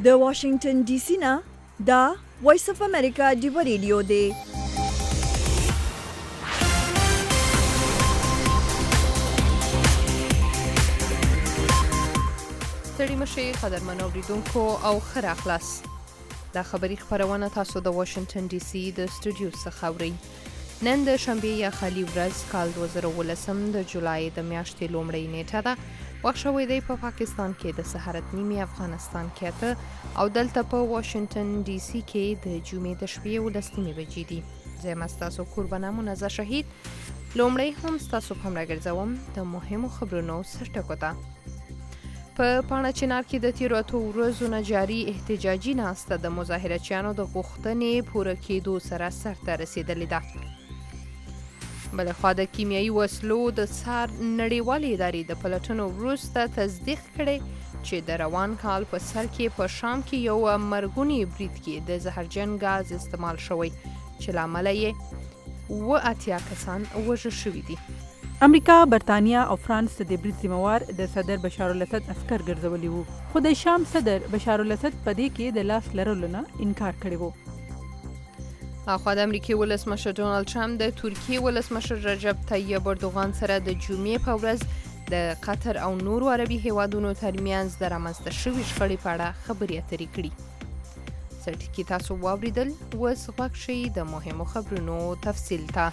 د واشنگټن ډي سي نه دا وایس اف امریکا دی ریډیو دی. ستړي مشي قدرمن اوریدونکو او ښه راغلاست. دا خبری خبرونه تاسو د واشنگټن ډي سي د سټوډیو څخه اورئ. نن د شنبې یا خالي ورځ کال 2019 د جولای د میاشتې لومړۍ نیټه ده. وخت شوی دی په پاکستان کې د سهارت نیمې، افغانستان کې 8 او دلته په واشنگټن ډي سي کې د جمعې د شپې 11 بجې دي. زه ستاسو قربانه منزه شهید لومړی هم ستاسو په همراه ګرځوم د مهمو خبرونو سرټکو ته. په پاڼه چنار کې د تیرو اتو ورځو نه جاري احتجاجي ناسته د مظاهرچیانو د غوښتنې پوره کېدو سره سرته رسېدلې ده. بلخوا د کیمیاوي وسلو د څار نړیوالې ادارې د پلټنو وروسته تصدیق کړی چې د روان کال په سر کې په شام کې یو مرګونی برید کې د زهرجن غاز استعمال شوی چې له امله یې 80 کسان وژل شوي دي. امریکا، برتانیا او فرانس د برید ذمہوار د صدر بشار الاسد عسكر ګرځولي وو، خو د شام صدر بشار الاسد په دې کې د لاس لرلو نه انکار کړی وو. اخوا د امریکای ولسمشر ډونالد ټرمپ د ترکیې ولسمشر رجب طیب اردوغان سره د جمعې په ورځ د قطر او نورو عربي هیوادونو ترمنځ د رامنځته شوې شخړې په اړه خبرې اترې کړي. سرټکي تاسو واوریدل، اوس غوږ شئ د مهمو خبرونو تفصیل ته.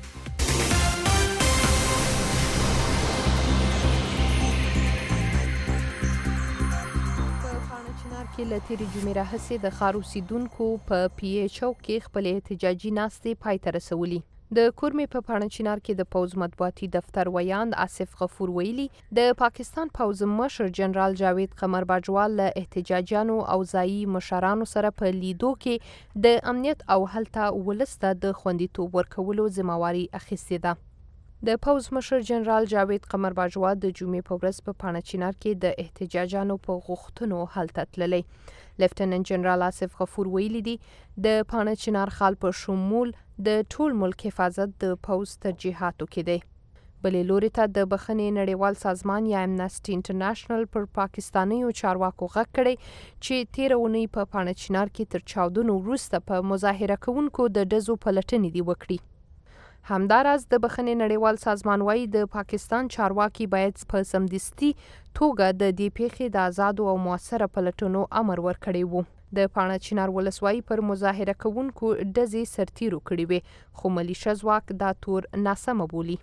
کې له تیرې جمعې راهیسې د ښار اوسېدونکو په پی ایچ او کې خپلې احتجاجي ناستې پای ته رسولي. د کورمې په پاڼه چنار کې د پوځ مطبوعاتي دفتر ویاند آصف غفور ویلي د پاکستان پوځ مشر جنرال جاوید قمر باجوال له احتجاجیانو او ځایي مشرانو سره په لیدو کې د امنیت او هلته ولس ته د خوندیتوب ورکولو ذمہواري اخیستې ده. د پوځ مشر جنرال جاوید قمر باجوا د جمعې په ورځ په پاڼه چنار کې د احتجاجانو په غوښتنو هلته تللی. لیفتننت جنرال آصف غفور ویلي دي د پاڼه چنار خال په شمول د ټول ملک حفاظت د پوځ ترجیحاتو کې دی. بلې لوري ته د بخښنې نړیوال سازمان یا امنسټي انټرنیشنل پر پاکستانیو چارواکو غږ کړی چې تېره اونۍ په پاڼه چنار کې تر چاودنو وروسته په مظاهره کوونکو د ډزو پلټنې دي وکړي. همداراز د بخښنې نړیوال سازمان وايي د پاکستان چارواکي باید په سمدستي توګه د دې پیښې د آزادو او موثره پلټنو امر ورکړی وو. د پاڼه چنار ولسوالۍ پر مظاهره کوونکو ډزې سرتیرو کړې وې، خو ملیشه ځواک دا تور ناسمه بولي.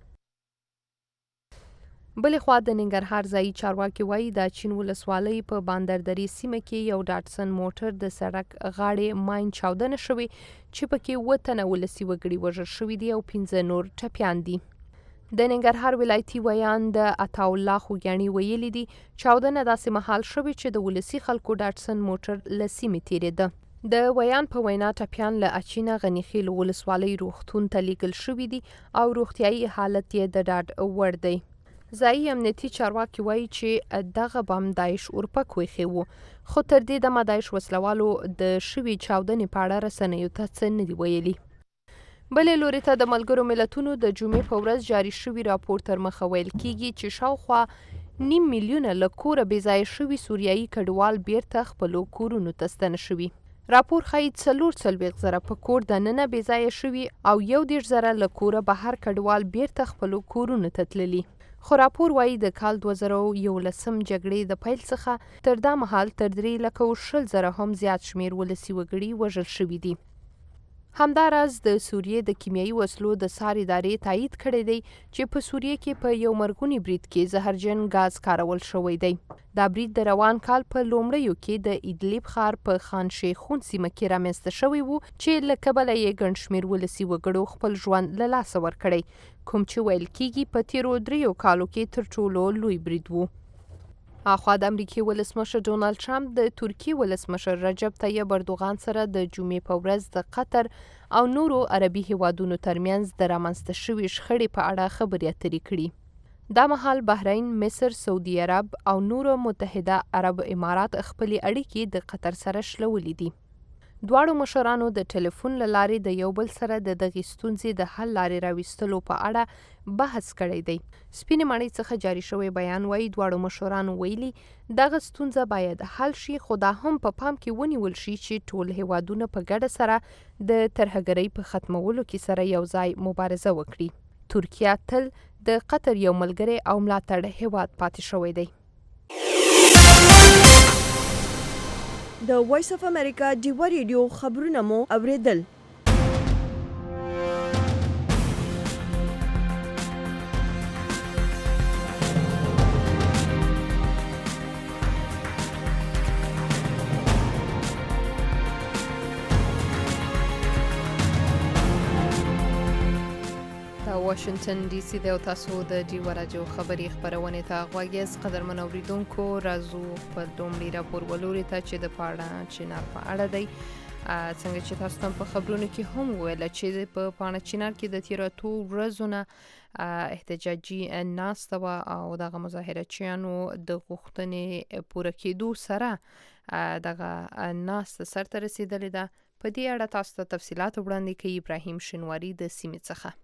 بلې خوا د ننګرهار ځایي چارواکي وایي د چین ولسوالۍ په باندردري سیمه کې یو ډاټسن موټر د سړک غاړې ماین چاودنه شوې چې پکې 7 تنه ولسي وګړي وژل شوي دي او 15 نور ټپیان دي. د ننګرهار ولایتي ویاند عطاالله خوږیاڼي ویلي دي چاودنه داسې مهال شوې چې د ولسي خلکو ډاټسن موټر له سیمې تېرېده. د ویان په وینا ټپیان له اچینه غنیخیل ولسوالۍ روغتون ته لیږل شوي دي او روغتیایي حالت یې د ډاډ وړ دی. ځایي امنیتي چارواکي وایي چې دغه بم داعش اورپک ویښی و، خو تر دې دمه داعش وسلوالو د شوې چاودنې په اړه رسنیو ته څه نه دي ویلي. بلې لوري ته د ملګرو ملتونو د جمعې په ورځ جاري شوي راپور تر مخه ویل کېږي چې شاوخوا 9 میلیونه له کوره بېځایه شوي سوریایي کډوال بیرته خپلو کورونو ته ستنه شوي. راپور ښایي 44,000 په کور دننه بېځایه شوي او 11,000 له کوره بهر کډوال بیرته خپلو کورونو ته تللي. خو راپور وایي د کال 2011 جګړې د پیل څخه تر دا مهال تر 3,20,000 هم زیات شمیر ولسي وګړي وژل شوي دي. همداراز د سوریې د کیمیاوي وسلو د څار ادارې تایید کړی دی چې په سوریې کې په یو مرګوني برید کې زهرجن غاز کارول شوی دی. دا برید د روان کال په لومړیو کې د ایدلیب ښار په خان شیخون سیمه کې رامنځته شوی وو چې له کبله یې ګڼ شمېر ولسي وګړو خپل ژوند له لاسه ورکړی، کوم چې ویل کېږي په تیرو 3 کالو کې تر ټولو لوی برید وو. اخوا د امریکای ولسمشر ډونالد ټرمپ د ترکیې ولسمشر رجب طیب اردوغان سره د جمعې په ورځ د قطر او نورو عربي هیوادونو ترمنځ د رامنځته شوې شخړې په اړه خبرې اترې کړي. دا مهال بحرین، مصر، سعودي عرب او نورو متحده عرب امارات خپلې اړیکې د قطر سره شلولې دي. دواړو مشرانو د ټلیفون له لارې د یو بل سره د دغې ستونزې د حل لارې راویستلو په اړه بحث کړی دی. سپینې ماڼۍ څخه جاري شوی بیان وایي دواړو مشرانو ویلي دغه ستونزه باید حل شي، خو دا هم په پام کې ونیول شي چې ټول هیوادونه په ګډه سره د ترهګرۍ په ختمولو کې سره یو ځای مبارزه وکړي. ترکیه تل د قطر یو ملګری او ملاتړ هیواد پاتې شوی دی. د وایس اف امریکا ډیوا ریډیو خبرونه مو اوریدل. واشنگټن ډي سي د تاسو د ډیوا راډیو خبري خبرونه ته غوږیز قدرمن اوریدونکو راځو په دومره راپور ولوري ته چې د پاڼه چینار په اړه دی. څنګه چې تاسو ته په خبرونو کې هم ویل چې په پاڼه چینار کې د تیراتو ورځونه احتجاجي ناسته او دغه مظاهرچیانو د غوښتنې پوره کېدو سره دغه ناسته سرته رسیدلې ده. په دې اړه تاسو ته تفصیلات وړاندې کوي ابراهیم شینواری د سیمې څخه.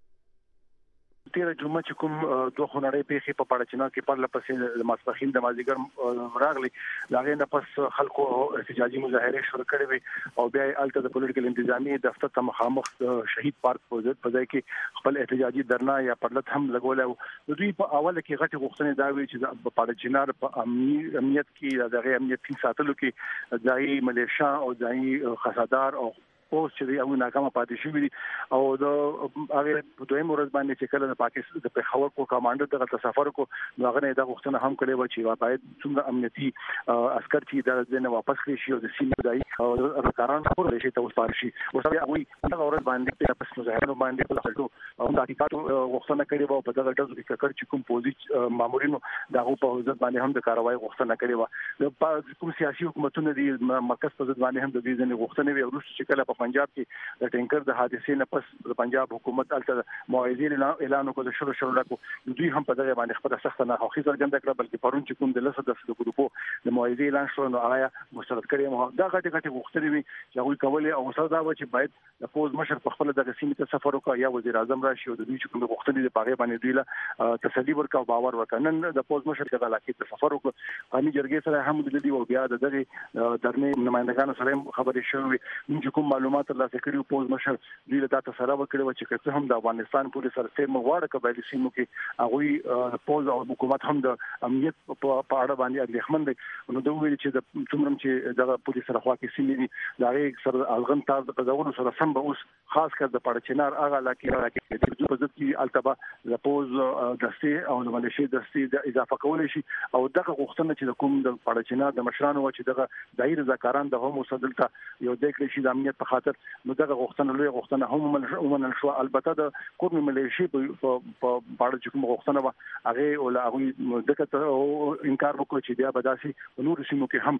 تیره جمعه چې کوم دوه خونړۍ پیښې په پاڼه چینار کې پرله پسې د ماسپښین د مازدیګر راغلي، د هغې نه پس خلکو احتجاجي مظاهرې شروع کړې وې او بیا یې هلته د پولیټیکل انتظامیې دفتر ته مخامخ شهید پارک په ځای کې خپل احتجاجي درنا یا پرلط هم لګولی و. د دوی په اوله کې غټې غوښتنې دا وې چې په پاڼه چینار په امنیت کې د هغې امنیت ټینګ ساتلو کې ځایي ملیشا او ځایي خسادار او اوس چې یو ناکامه پاتې شوی دي او د هغه په دویم ورځ باندې چې کله د پاکستان د پیښور کو کمانډر دغه سفر کو هغه نه د غوښتنه هم کړې و چې باید څومره امنیتي عسكر چې د ځنه واپس کړي شي او د سیمې ځای او کاران خپل شي ته وسپار شي. اوس هغه دغه ورځ باندې په پس مظاهره باندې په خلکو او د حقیقت غوښتنه کړې و په دغه ډول کې کړ چې کوم پوزیشن مامورینو دغه په ځد باندې هم د کاروای غوښتنه کړې و. د کوم سیاسي حکومتونو دی مرکز په ځد باندې هم د دې ځنه غوښتنې وي. ورسته چې کله په پنجاب کې د ټینکر د حادثې نه پس د پنجاب حکومت الته موعظې اعلان وکړ د شروع راکو دوی هم په دغه باندې خپل سخت نه خوښي څرګنده کړه، بلکې پرون چې کوم د لسه د ګروپو د موعظې اعلان شو نو هغه مسترد کړي مو دا غټي غوښتنې وي چې هغه کولې او سره دا و چې باید د فوز مشر په خپل دغه سیمې ته سفر وکړي یا وزیر اعظم راشي او د دوی چې کوم غوښتنې د پاغه باندې دوی له تسلی ورکړه او باور وکړ. نن د فوز مشر دغه علاقې ته سفر وکړ، قومي جرګې سره هم د دې او بیا د دغه درنې نمائندګانو سره خبرې شوې. موږ کوم معلومات ترلاسه کړو فوز مشر دوی له تاسو سره وکړو چې څه هم د افغانستان پولیس سره سیمه واړه قبایلی سیمو کې هغه فوز او حکومت هم د امنیت په اړه باندې اندېښمن دي. نو دوی ویل چې د څومره چې دغه پولیس سره خوا کې سیمې دا یې سره الغن تار د قزاونو سره سم به اوس خاص کر د پاڼه چینار هغه علاقې کې د ځد کې التبا د فوز دستې او د ملیشي دستې د اضافه کول شي او دغه غوښتنه چې د کوم د پاڼه چینار د مشرانو و چې دغه دایره ذکران د هم وسدلته یو د کړي شي د امنیت په خاطر نو دغه غوښتنه لوی غوښتنه هم ومنل شو. البته د کوم ملیشي په پاڼه چې کوم غوښتنه و هغه ول هغه دغه انکار وکړ چې بیا بداسي نور سیمو کې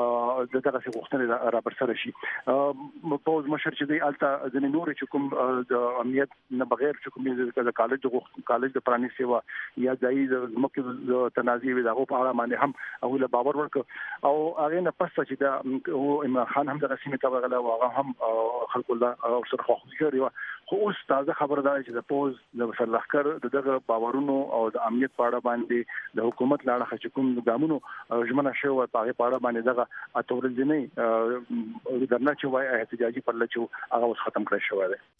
هم دغه غوښتنه را برسره شي. فوز مشر چې دی الته د نور چې کوم د امنیت نه بغیر چې کوم د کالج د پرانی سیوا یا ځای د مکه تنازعي وي دغه په اړه باندې هم او له باور ورک او هغه نه پس چې دا عمران خان هم د رسمي تبغله او هغه هم خلق الله او سره خو خو اوس تازه خبردار چې د پوز د مسلحکر دغه باورونو او د امنیت په اړه باندې د حکومت لاړه چې کوم ګامونو ژمنه شو په هغه په اړه باندې دغه اتورل دي نه درنه چې وای احتجاجي پر لچو هغه اوس ختم کړی شو دی.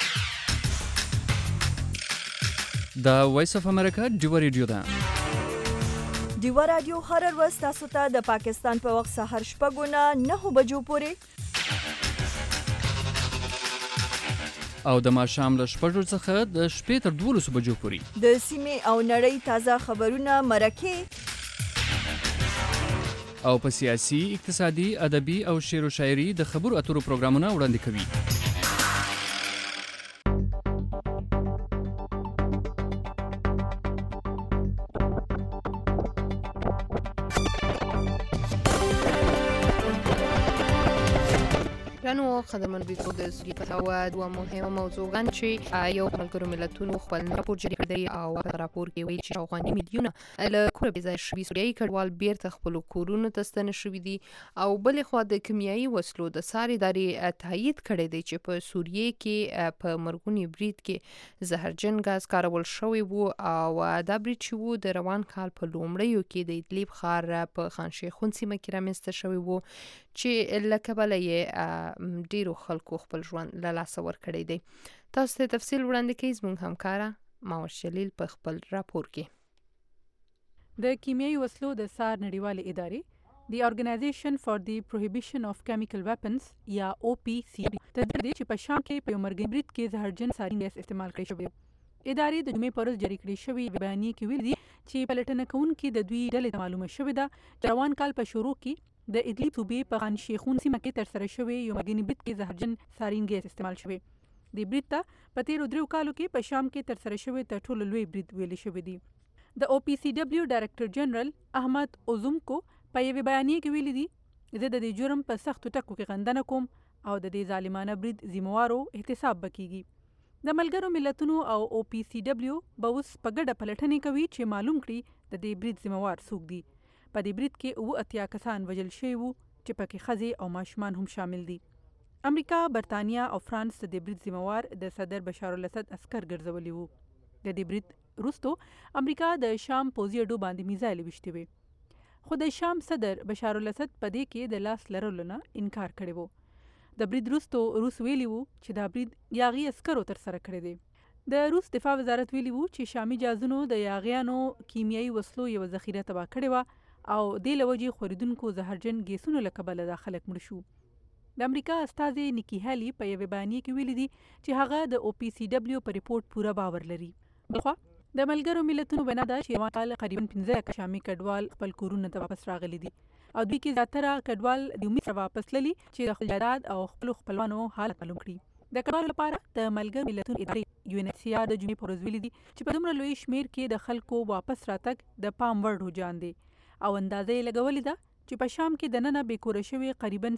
د وایس اف امریکا ډیوا ریډیو ده. ډیوا راډیو هر ورځ تاسو ته د پاکستان په وخت سحر 9:09 بجو پورې او د ماښام له 6 څخه د شپې تر 12 بجو پورې د سیمې او نړۍ تازه خبرونه مرکه او په سیاسي، اقتصادي، ادبي او شعر او شاعري د خبرو اترو پروګرامونه وړاندې کوي. رانو قدرمن بیتو د سوي په هوا دوه مهمه موضوعګان چې یو ملګرو ملتونو خپل راپور جری کړی او په راپور کې ویل چې اوغاني میلیونه له کور به ځای شوي سوریایي کډوال بیرته خپل کورونو ته ستنه شوي دي او بل خو د کیمیاوي وسلو د ساري داري تایید کړی دی چې په سوریه کې په مرګونی برید کې زهرجن غاز کارول شوی وو او دا برید چې وو د روان کال په لومړیو کې د ادلیب ښار په خان شیخون سیمه کې رامنځته شوی وو چې لکه بل یې ډیرو خلکو خپل ژوند له لاسه ورکړی دی. تاسو ته تفصیل وړاندې کوي زموږ همکاره ماور شلیل په خپل راپور کې. د کیمیاوي وسلو د سار نړیوالې ادارې The Organization for the Prohibition of Chemical Weapons یا OPCW تدریج دی چې په شام کې په یو مرګي برید کې زهرجن ساري ګیس استعمال کړی شوی. ادارې د جمعې پر ورځ جری کړی شوی بیانیه کې ویل دي چې پلټنه کوونکي د دوی ډلې معلومه شوې ده روان کال په شروع کې د ادلیب صوبې په خان شیخون سیمه کې ترسره شوی یو مرګنی برید کې زهرجن سارین ګیس استعمال شوی. د برید ته په تیرو 3 کالو کې په شام کې ترسره شوی تر ټولو لوی برید ویل شوی دی. د OPCW ډایرکټر جنرال احمد اوزومکو په یوه بیانیه کې ویلي دي زه د دې جرم په سختو ټکو کې غندنه کوم او د دې ظالمانه برید ذمہوارو احتساب وکړي. د ملګرو ملتونو او OPCW به اوس په ګډه پلټنې کوي چې معلوم کړي د دې برید ذمہوار څوک دي. په دې برید کې 80 کسان وژل شوي وو چې پکې ښځې او ماشومان هم شامل دي. امریکا، برتانیا او فرانس د برید ذمہوار د صدر بشار الاسد عسكر ګرځولي وو. د دې برید وروسته امریکا د شام پوځي اډو باندې میزایل ویشتي وي. خو د شام صدر بشار الاسد په دې کې د لاس لرلو نه انکار کړی وو. د برید وروسته روس ویلي وو چې دا برید یاغي عسکرو ترسره کړی دی. د روس دفاع وزارت ویلي وو چې شامي جازونو د یاغیانو کیمیاوي وسلو یو ذخیره تباه کړې وه او د لوجې خوریدونکو زهرجن ګیسونو له کبله دا خلک مړ شو. د امریکا استازي نیکی هالي په یوه بیانیه کې ویلي دي چې هغه د OPCW په ریپورت پوره باور لري. بلخوا د ملګرو ملتونو بنا ده چې روان کال قریبا 15 شامي کډوال خپل کورونو ته واپس راغلي دي او دوی کې زیاتره کډوال د امید سره واپس للی چې د خپل جایداد او خپل خپلوانو حالت معلوم کړي. د کډوالو لپاره د ملګرو ملتونو ادارې UNHCR د جمعې پر ورځ ویلي دي چې په دومره لوی شمیر کې د خلکو واپس راتګ د پام وړ رجحان دی او اندازې یې لګولې ده چې په شام کې دننه بېکوره شوي قریبا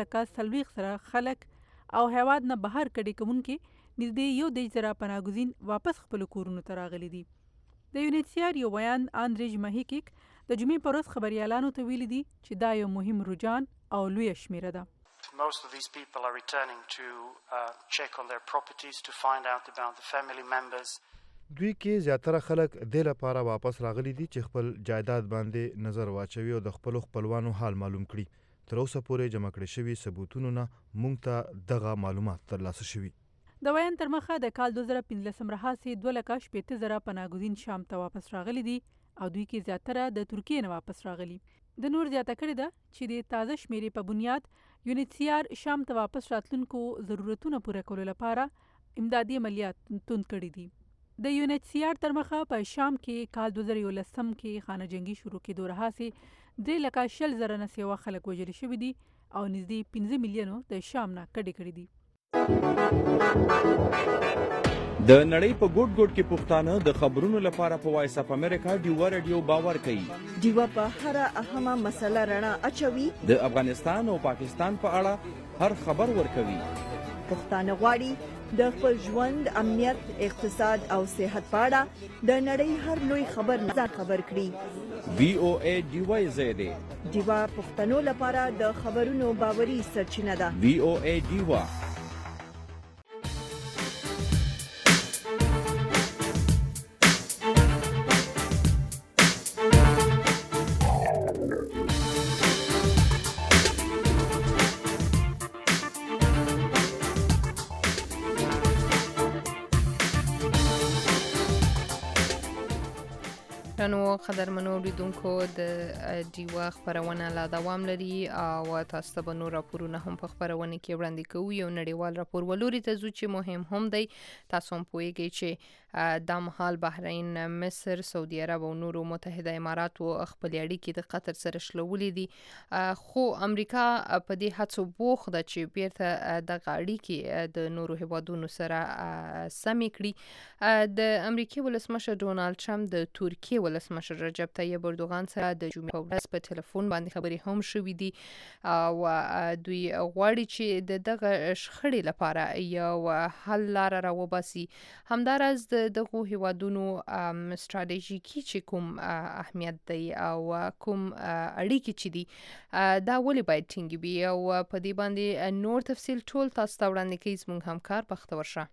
440 سره خلک او هیواد نه بهر کډې کوونکي نږدې 1,000 پناهګزین واپس خپل کورونو ته راغلي دي. د UNHCR یو بیان آندریج مهیکیک د جمعې پر ورځ خبریالانو ته ویلي دي چې دا یو مهم رجحان او لویه شمیره ده. Most of these people are returning to check on their properties to find out about the family members. دوی کې زیاتره خلک د لپاره واپس راغلي دي چې خپل جایداد باندې نظر واچوي او د خپل خپلوانو حال معلوم کړي. تر اوسه پورې جمع کړي شوي ثبوتونو نه موږ ته دغه معلومات ترلاسه شوي. د بیان تر مخه د کال 2015 راهیسې 2,80,000 پناهګزین شام ته واپس راغلي دي او دوی کې زیاتره د ترکیې نه واپس راغلي. د نور زیاته کړې ده چې د تازه شمیرې په بنیاد UNHCR شام ته واپس راتلونکو ضرورتونه پوره کولو لپاره امدادي عملیات توند کړي دي. د UNHCR تر مخه په شام کې کال 2011 کې خانه جنگي شروع کېدو راهیسې 3,40,000 نه سیوا خلک وژل شوي دي او نږدې 15 میلیونو د شام نه کډې کړي دي. د نړۍ په ګوټ ګوټ کې پښتانه د خبرونو لپاره په وایس اف امریکا ډیوا رادیو باور کوي. ډیوا په هر اهمه مسله رڼا اچوي. د افغانستان او پاکستان په اړه هر خبر ورکوي. پښتانه غواړي د خپل ژوند، امنیت، اقتصاد او صحت په اړه د نړۍ هر لوی خبر نه خبر کړي. VOA ډیوا زیاده ډیوا پښتنو لپاره د خبرونو باوري سرچینه ده. VOA ډیوا نو قدرمنو لیدونکو د ډیوا خبرونه لا دوام لري او تاسو ته به نور راپورونه هم په خبرونه کې وړاندې کوو. یو نړیوال راپور ولوري ته ځو چې مهم هم دی. تاسو هم پوهیږئ چې دا مهال بحرین، مصر، سعودي عرب او نورو متحده اماراتو خپل اړیکې د قطر سره شلولې دي، خو امریکا په دې هڅو بوخت ده چې بیرته دغه اړیکې د نورو هیوادونو سره سمې کړي. د امریکای ولسمشر ډونالد ټرمپ د ترکیې ولسمشر رجب طیب اردوغان سره د جمعې په ورځ په ټلیفون باندې خبرې هم شوې دي او دوی غواړي چې د دغه شخړې لپاره یو حل لاره راوباسي. همداراز د دغو هیوادونو ستراتیژیکي چې کوم اهمیت دی او کوم اړیکې چې دي دا ولې باید ټینګې وي او په دې باندې نور تفصیل ټول تاسو ته وړاندې کوي زموږ همکار بختور شاه.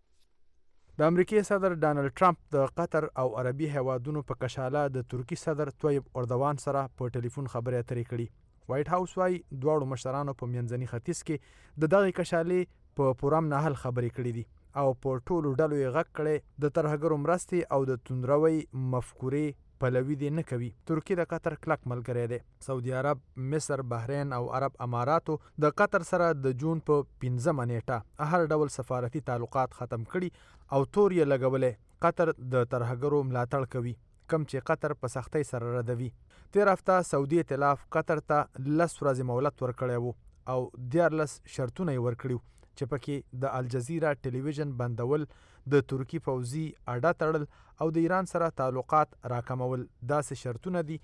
د امریکای صدر ډانلډ ټرمپ د قطر او عربي هیوادونو په کشاله د ترکی صدر طیب اردوغان سره په ټلیفون خبرې اترې کړي. وایټ هاوس وايي دواړو مشرانو په منځني ختیځ کې د دغې کشالې په پورم نهل خبرې کړي دي او په ټولو ډلو یې غږ کړی د ترهګرو مرستې او د توندروي مفکورې پلوي دې نه کوي. ترکیه د قطر کلک ملګری دی. سعودي عرب، مصر، بحرین او عرب اماراتو د قطر سره د جون په 15 نیټه هر ډول سفارتي تعلقات ختم کړي او تور یې لګولې قطر د ترهګرو ملاتړ کوي، کم چې قطر په سختۍ سره ردوي. تیر هفته سعودي ائتلاف قطر ته 10 ورځې مهلت ورکړی وو او 14 شرطونه یې ورکړي چې پکې د الجزیره ټلویزیون بندول، د ترکی پوځي اډه تړل او د ایران سره تعلقات راکمول. داسې شرطونه دي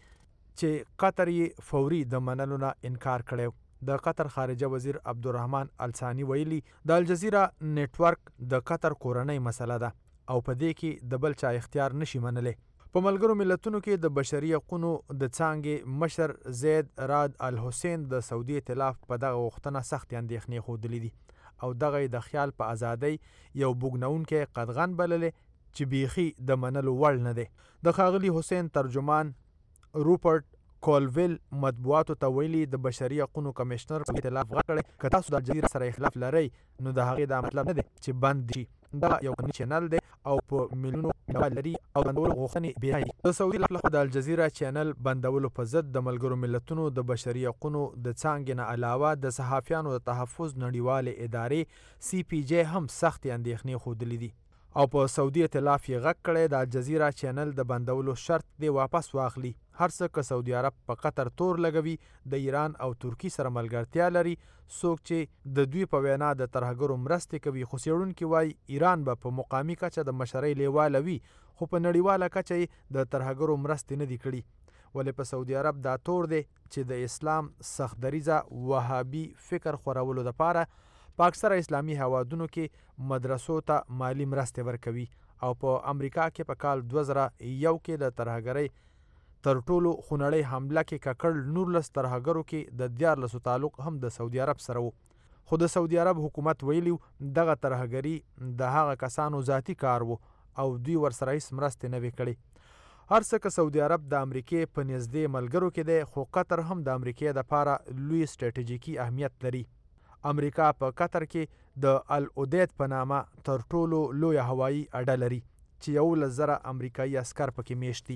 چې قطر یې فوري د منلو نه انکار کړی. د قطر خارجه وزیر عبدالرحمن الثاني ویلي د الجزیره نیټورک د قطر کورنۍ مسله ده او په دې کې د بل چا اختیار نشي منلی. په ملګرو ملتونو کې د بشري حقوقو د څانګې مشر زید راد الحسین د سعودي ائتلاف په دغه غوښتنه سختې اندېښنې ښودلې دي او دغه د خیال په ازادۍ یو بوږنونکی قدغن بللې چې بیخي د منلو وړ نه دی. د ښاغلي حسین ترجمان روپرټ کولویل مطبوعاتو ته ویلي د بشري حقوقو کمیشنر په ائتلاف غږ کړی که تاسو د الجزیره سره اختلاف لرئ نو د هغې دا مطلب نه دی چې بند شي. دا یو قانوني چینل دی او په میلیونو ډول لري او بندولو غوښتنې بیا دي. د سعودي لخوا د الجزیره چینل بندولو په ضد د ملګرو ملتونو د بشري حقوقو د څانګې نه علاوه د صحافیانو د تحفظ نړیوالې ادارې CPJ هم سختې اندېښنې ښودلې دي او په سعودي ائتلاف یې غږ کړی د الجزیره چینل د بندولو شرط دی واپس واخلي. هر څه که سعودي عرب په قطر تور لګوي د ایران او ترکی سره ملګرتیا لري، څوک چې د دوی په وینا د ترهګرو مرستې کوي، خو څېړونکي وایي ایران به په مقامي کچه د مشرۍ لیواله وي خو په نړیواله کچه یې د ترهګرو مرستې نه دي کړي. ولې په سعودي عرب دا تور دی چې د اسلام سخت دریځه وهابي فکر خورولو دپاره په اکثره اسلامي هیوادونو کې مدرسو ته مالی مرستې ورکوي او په امریکا کې په کال 2001 کې د ترهګرۍ تر ټولو خونړۍ حمله کې ککړ 19 ترهګرو کې د 14 تعلق هم د سعودي عرب سره و. خو د سعودي عرب حکومت ویلي دغه ترهګري د هغه کسانو ذاتي کار و او دوی ورسره هیڅ مرستې نه وې کړې. هر څه که سعودي عرب د امریکې په نږدې ملګرو کې دی خو قطر هم د امریکې دپاره لوی ستراتیژیکي اهمیت لري. امریکا په قطر کې د العدید په نامه تر ټولو لویه هوایي اډه لري چې 11,000 امریکایي عسکر پکې میشت دي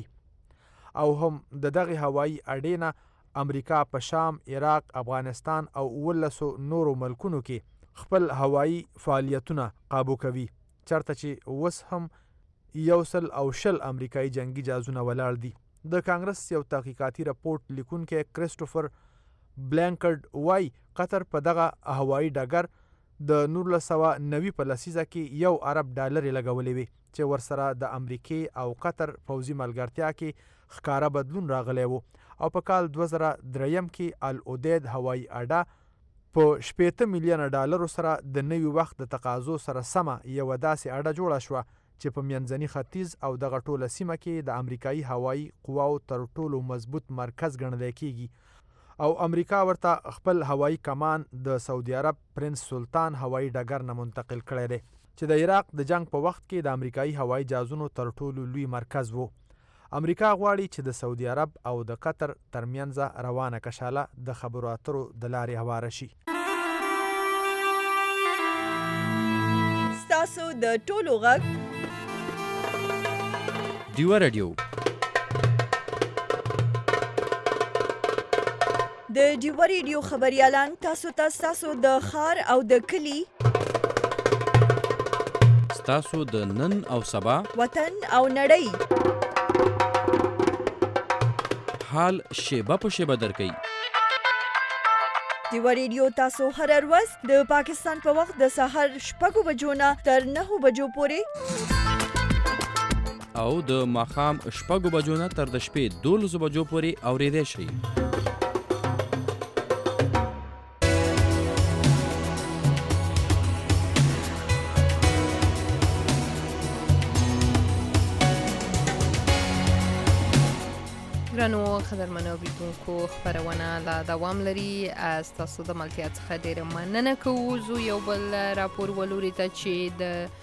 او هم د دغې هوایي اډې نه امریکا په شام، عراق، افغانستان او 19 نورو ملکونو کې خپل هوایي فعالیتونه قابو کوي، چرته چې اوس هم 120 امریکایي جنگي جهازونه ولاړ دي. د کانګرس یو تحقیقاتي راپورټ لیکونکی کریسټوفر بلانکرډ وای قطر په دغه هوایي ډګر د 1990 په لسیزه کې $1 لګولې وي چې ورسره د امریکې او قطر پوځي ملګرتیا کې ښکاره بدلون راغلی و او په کال 2003 کې العدید هوایي اډه په $80 میلیونه سره د نوي وخت د تقاضو سره سمه یوه داسې اډه جوړه شوه چې په منځني ختیځ او دغه ټوله سیمه کې د امریکایي هوایي قواو تر ټولو مضبوط مرکز ګڼلی کیږي او امریکا ورته خپل هوایي کمان د سعودي عرب پرنس سلطان هوایي ډګر نه منتقل کړی دی چې د عراق د جنگ په وخت کې د امریکایي هوایي جهازونو تر ټولو لوی مرکز و. امریکا غواړي چې د سعودي عرب او د قطر ترمنځ روانه کشاله د خبرو اترو د لارې هواره شي. ستاسو د ټولو غږ ډیوه رادیو د ډیوه ریډیو خبریالان تاسو ته ستاسو د ښار او د کلي ستاسو د نن او سبا وطن او نړۍ حال شیبه په شیبه درکوي. دیوا ریډیو تاسو هر ورځ د پاکستان په وخت د سهار 6 بجو نه تر 9 بجو پورې او د ماښام 6 بجو نه تر د شپې 12 بجو پورې اورېدای شئ. ګرانو قدرمنو اوریدونکو خپرونه لا دوام لري. ستاسو د ملتیا څخه ډیره مننه کوو. زه یو بل راپور ولوري ته چې د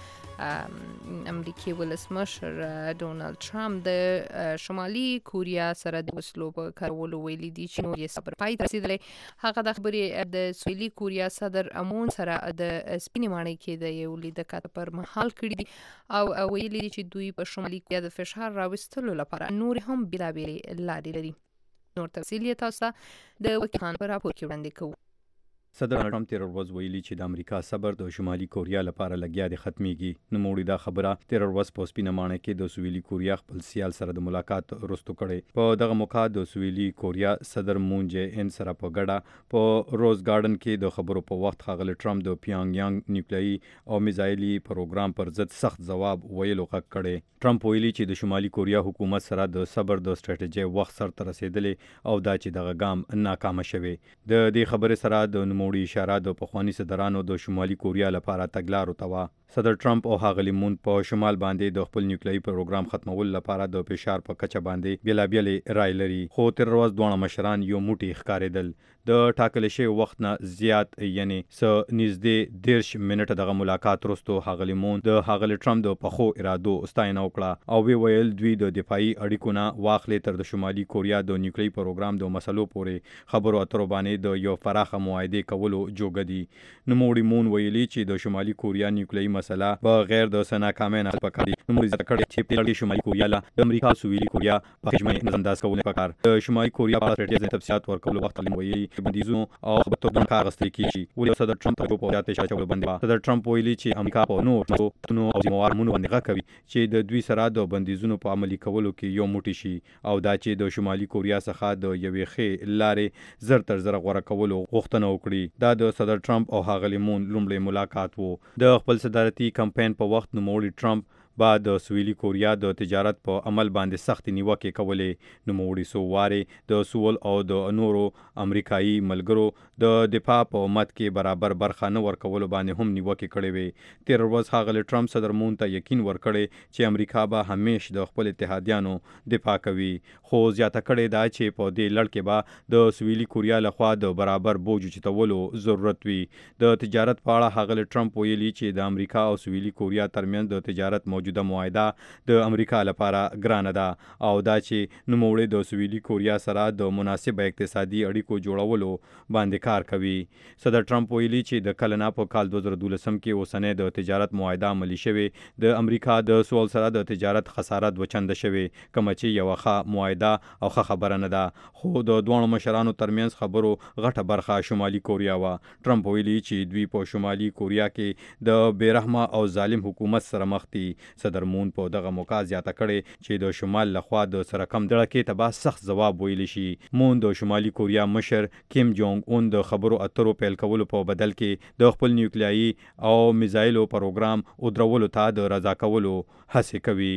امریکای ولسمشر ډونالد ټرمپ د شمالي کوریا سره د وسلو په کارولو ویلي دي چې نو یې صبر پای ته رسیدلی. هغه د خبرې د سویلي کوریا صدر امون سره د سپینې ماڼۍ کې د یو لیدکات پر مهال کړي دي او ویلي دي چې دوی په شمالي کوریا د فشار راوستلو لپاره نور هم بېلابېلې لارې لري. نور تفصیل یې تاسو د وکیل په راپور کې وړاندې کوو. صدر ټرمپ تیر ورځ ویلي چې د امریکا صبر د شمالي کوریا لپاره لګیا دی ختميږي. نوموړي دا خبره تیر ورځ په سپینه ماڼۍ کې د سویلي کوریا خپل سیال سره د ملاقات وروسته کړې. په دغه موقع د سویلي کوریا صدر مون جې ان سره په ګډه په روز ګارډن کې د خبرو په وخت ښاغلی ټرمپ د پیانګ یانګ نیوکلیایي او میزایلي پروګرام پر ضد سخت ځواب ویلو غږ کړی. ټرمپ ویلي چې د شمالي کوریا حکومت سره د صبر د سټریټیجي وخت سره رسیدلی او دا چې دغه ګام ناکامه شوی. د دې خبرې سره د نوموړي اشاره د پخواني صدرانو د شمالي کوریا لپاره تګلارو ته وه. صدر ټرمپ او ښاغلی مون په شمال باندې د خپل نیوکلیایي پروګرام ختمولو لپاره د فشار په کچه باندې بېلابېلې رای لري. خو تر ورځ دواړه مشران یو موټی ښکارېدل. د ټاکل شوي وخت نه زیات یعنی نږدې 10 منټه دغه ملاقات وروسته ښاغلی مون د ښاغلی ټرمپ د پخو ارادو ستاینه وکړه او ویل دوی د دفاعي اړیکو نه واخلې تر د شمالي کوریا د نیوکلیایي پروګرام د مسلو پورې خبرو اترو باندې د یو پراخه معاهدې کولو جوګه دي. نوموړي مون ویلي چې د شمالي کوریا نیوکلیایي مسله بغیر د ناکامۍ نه پکار دي. نوموړي ذکر کړی چې په شمالي کوریا له امریکا سویلي کوریا په حجمه نظرانداز کول پکار. د شمالي کوریا په سټریټیژي تفصیلات ورکولو وخت ویلي بندیزونو او خبرتون کار غستل کیږي. ولې صدر ټرمپ په پوهیات اشاره باندې صدر ټرمپ ویلي چې امریکا په نور او زموارمونو باندې غوښوي چې د دوی سره د بندیزونو په عملي کولو کې یو موټی شي او دا چې د شمالي کوریا څخه د یوې ښې لارې زر تر زر غوړه کولو غوښتنه وکړي. دا د صدر ټرمپ او ښاغلی مون لومړی ملاقات وو. د خپل صدارتي کمپاین په وخت نوموړي ټرمپ با د سویلي کوریا د تجارت په عمل باندې سخت نیوکې کولې. نوموړي څو وارې د سول او د نورو امریکایي ملګرو د دفاع په مت کې برابر برخه نه ورکولو باندې هم نیوکې کړې وې. تیر ورځ ښاغلی ټرمپ صدر مون ته یقین ورکړی چې امریکا به همیش د خپل اتحادیانو دفاع کوي. خو زیاته کړې دا چې په دې لړ کې به د سویلي کوریا لخوا د برابر بوج اوچتولو ضرورت وي. د تجارت په اړه ښاغلی ټرمپ ویلي چې د امریکا او سویلي کوریا ترمنځ د تجارت موجوده معاهده د امریکا لپاره ګرانه ده او دا چې نوموړي د سویلي کوریا سره د مناسب اقتصادي اړیکو جوړولو باندې کار کوي. صدر ټرمپ ویلي چې د کلنا په کال 2012 کې اوسنۍ د تجارت معاهده عملي شوې. د امریکا د سول سره د تجارت خساره دوچنده شوې کومه چې یو ښه معاهده او ښه خبره نه ده. خو د دوه مشرانو ترمنځ خبرو غټه برخه شمالي کوریا و. ټرمپ ویلي چې دوی په شمالي کوریا کې د بیرحمه او ظالم حکومت سره مخ دي. صدر مون په دغه موقع زیاته کړې چې د شمال لخوا د سره کم دړکې ته به سخت ځواب ویلی شي. مون د شمالي کوریا مشر کیم جونګ اون د خبرو اترو پیل کولو په بدل کې د خپل نیوکلیایي او میزایلو پروګرام ودرولو ته د رضا کولو هڅې کوي.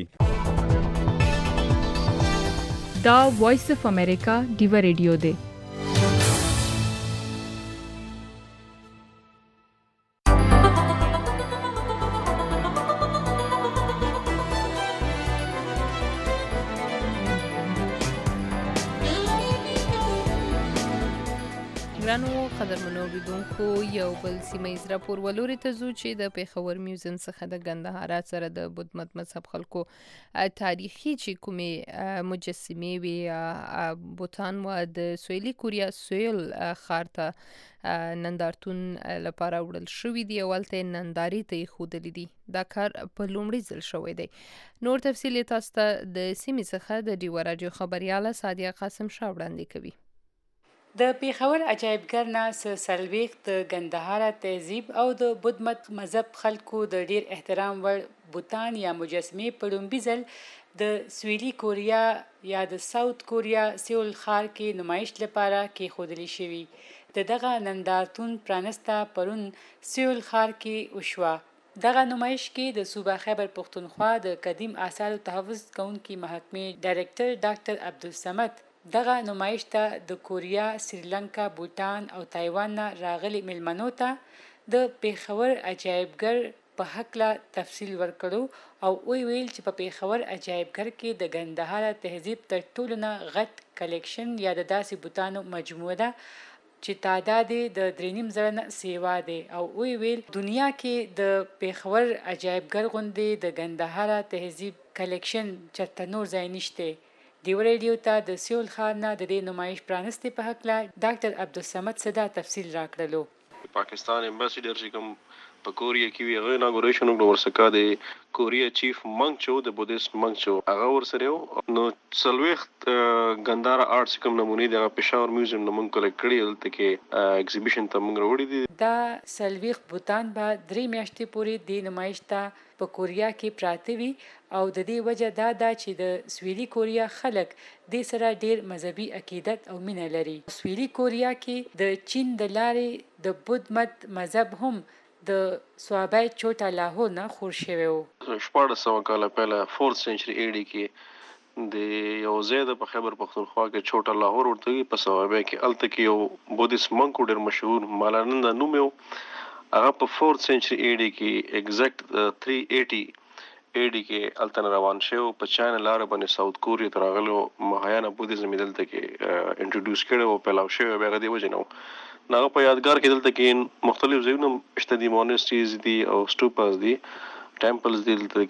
دا وایس اف امریکا دیوا ریډیو دی. ګرانو قدرمنو اوریدونکو یو بل سیمه ییز راپور ولوري ته ځو چې د پیښور میوزیم څخه د ګندهارا سره د بودمت مذهب خلکو تاریخي چې کومې مجسمې وي بوتان و د سویلي کوریا سویل ښار ته نندارتون لپاره وړل شوي دي او هلته یې نندارې ته ایښودلي دي. دا کار په لومړي ځل شوی دی. نور تفصیل یې تاسو ته د سیمې څخه د ډیوا راډیو خبریاله سادیه قاسم شاه وړاندې کوي. د پیښور عجایبګر نه څلوېښت د ګندهارا تهذیب او د بودمت مذهب خلکو د ډیر احترام وړ بوتان یا مجسمې په لومړي ځل د سویلي کوریا یا د ساوت کوریا سیول ښار کې نمایش لپاره کېښودل شوي. د دغه نندارتون پرانسته پرون سیول ښار کې وشوه. دغه نمایش کې د صوبه خیبر پښتونخوا د قدیم آثارو تحفظ کوونکي محکمې ډایرکټر ډاکټر عبدالصمد دغه نمایش ته د کوریا، سریلانکا، بوټان او تایوان نه راغلي مېلمنو ته د پیښور عجایبګر په هکله تفصیل ورکړو او ویل چې په پیښور عجایبګر کې د ګندهارا تهذیب تر ټولو نه غټ کلیکشن یا د داسې بوتانو مجموعه ده چې تعداد د 3.5 زره نه سیوا دی او ویل دنیا کې د پیښور عجایبګر غوندې د ګندهارا تهذیب کلیکشن چرته نور ځای نشته. ډیو ریډیو ته د سیول ښار نه د دې نمایش پرانستې په هکله ډاکټر عبدالصمد صدا تفصیل راکړلو. پاکستان امباسیډر چې کوم په کوریا کې وی هغه اناګوریشن وکړ ورسکه د کوریا چیف منګ چو د بودیست منګ چو هغه ورسره نو څلوېښت ګندهارا آرټس کوم نمونې د پېښور میوزیم نه مونږ کلیکټ کړي دلته کې ایگزیبیشن ته مونږ راوړي دي. دا څلوېښت بوتان به 3 میاشتې پورې د نمایش ته په کوریا کې پراته وي او د دې وجه دا ده چې د سویلي کوریا خلک د سره ډیر مذهبي عقیدت او مینه لري. سویلي کوریا کې د چین د لارې د بودمت مذهب هم د سوابای چوټا لاهور نه خور شوی و. 1400 کال پهله 4th سنچري ایډي کې د یو ځای د په خیبر پښتونخوا کې چوټا لاهور ورته په سوابای کې الته کې یو بودیست منک ډیر مشهور مالانند نوم یو هغه په 4th سنچري ایډي کې ایگزیکټ 380 ایډي کې الته روان شو په چاینا لار باندې ساوت کوریا ته راغلو مهایانا بودیزم دلته کې انټروډیوس کړو او پلاو شو به غدي وجنو ناغه په یادګار کې دلته کې مختلف ځایونه شته دي مونسټریز دي او سټوپاز دي ټیمپلز دي دلته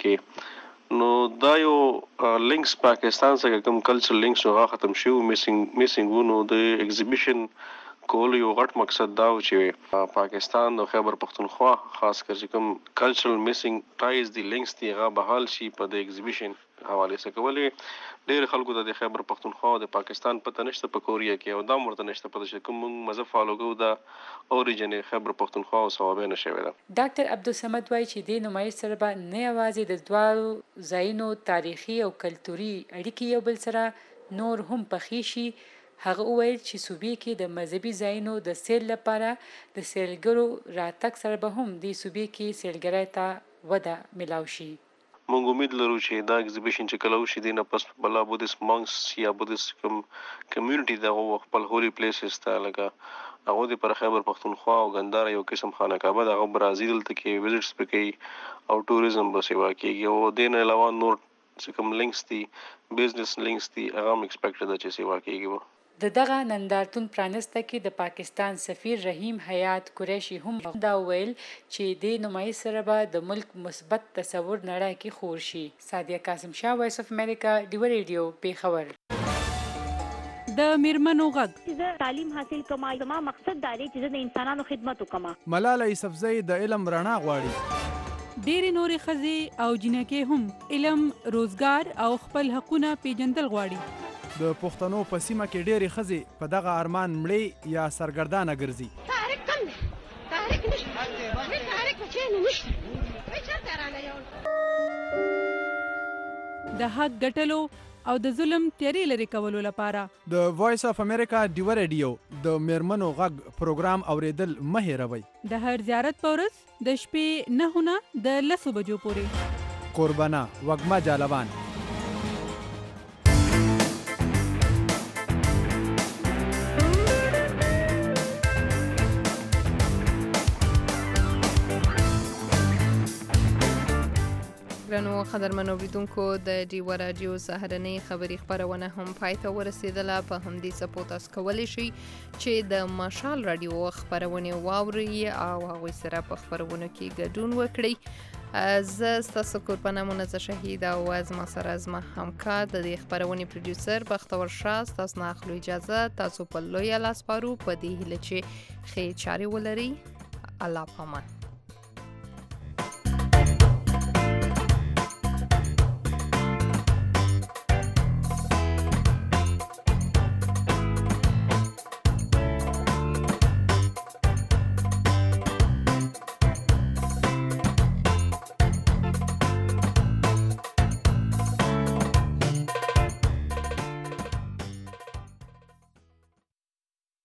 کې نو دا یو لینکس پاکستان سره کوم کلچر لینکس هغه ختم شو میسنګ ونو د ایگزیبیشن کول یو غټ مقصد دا و چې پاکستان او خیبر پښتونخوا خاص کر چې کوم کلچرل میسنګ ټایز دي لینکس دي هغه بحال شي په د ایگزیبیشن حواله سره کولې ډېر خلکو د خیبر پښتونخوا او د پاکستان پته نشته په کوریا کې او دا مرته نشته پته چې کوم مذهب فالو کوو دا اوریجن خیبر پښتونخوا او صوابه نشوي دا. ډاکټر عبدالصمد وایي چې د نمایش سره به نه یوازې د دوه ځایونو تاریخي او کلتوري اړیکې یو بل سره نور هم پخې شي. هغه وویل چې صوبې کې د مذهبي ځایونو د سیل لپاره د سیلګرو راتګ سره به هم د صوبې کې سیلګرۍ ته وده ملاو شي. مونږ امید لرو چې دا ایگزیبیشن چې کله وشي د نه پس بلا بودیست مانکس یا بودیست کمیونټي د خپل هولي پلیسز ته لګه هغه د پر خیبر پښتونخوا او ګندهارا یو قسم خانه کعبه د برازیل ته کې وزټس پکې او ټوریزم به سیوا کوي او د نه علاوه نور چې کوم لینکس دي بزنس لینکس دي هغه ایکسپیکټ ده چې سیوا کوي. د دغه نندارتون پرانسته کې د پاکستان سفیر رحیم حیات قریشي هم دا ویل چې د نمایش سره به د ملک مثبت تصور نړۍ کې خور شي. سادیه قاسم شاه، وایس اف امریکا، ډیو ریډیو، پیښور. د میرمنو غږ زه تعلیم حاصل کوم، زما مقصد دا دی چې زه د انسانانو خدمت وکم. ملاله یوسفزۍ د علم رڼا غواړي. ډېرې نورې ښځې او جنکې هم علم، روزګار او خپل حقونه پیژندل غواړي. د پښتنو په سیمه کې ډېرې ښځې په دغه ارمان مړې یا سرګردانه ګرځي. تحریک کم دی، تحریک نشته، تحریک په چینو نشته، چېرته رانه د حق ګټلو او د ظلم تیارې لرې کولو لپاره د وایس اف امریکا ډیو ریډیو د میرمنو غږ پروګرام اوریدل مه هېروئ. د هر زیارت په ورځ د شپې 9 نه د 10 بجو پورې. قربانه وږمه جالبان. ګرانو قدرمنو اوریدونکو د ډیو راډیو سهارنۍ خبري خپرونه هم پای ته ورسېدله. په همدې څپو تاسو کولی شئ چې د مشال راډیو خپرونې واورئ او هغوی سره په خپرونو کې ګډون وکړئ. زه ستاسو قربانه منزه شهید او زما سره زما همکار د دې خپرونې پروډیوسر بختور شاه ستاسو نه اخلو اجازه. تاسو په لویه لاس پارو په دې هیله چې ښې چارې ولرئ. الله پامان.